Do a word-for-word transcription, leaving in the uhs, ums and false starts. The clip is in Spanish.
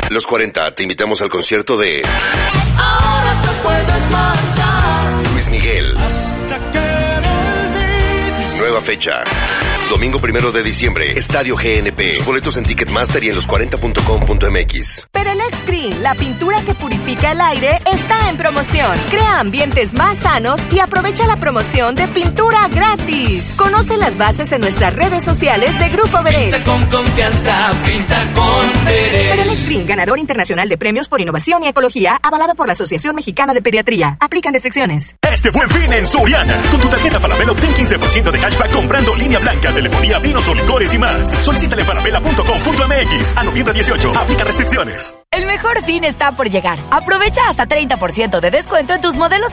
Los cuarenta, te invitamos al concierto de Ahora te puedes marchar. Luis Miguel. Hasta que me olvides. Nueva fecha. Domingo primero de diciembre, Estadio G N P. Boletos en Ticketmaster y en los cuarenta punto com punto m x. Perelex Green, la pintura que purifica el aire, está en promoción. Crea ambientes más sanos y aprovecha la promoción de pintura gratis. Conoce las bases en nuestras redes sociales de Grupo Verel. Pinta con confianza, pinta con Verel. Perelex Green, ganador internacional de premios por innovación y ecología, avalado por la Asociación Mexicana de Pediatría. Aplican restricciones. Este Buen Fin en Soriana. Con tu tarjeta Falabella obtén quince por ciento de cashback comprando línea blanca, telefonía, vinos o licores y más. Solicítale en falabella punto com punto m x. A noviembre dieciocho. Aplica restricciones. El mejor fin está por llegar. Aprovecha hasta treinta por ciento de descuento en tus modelos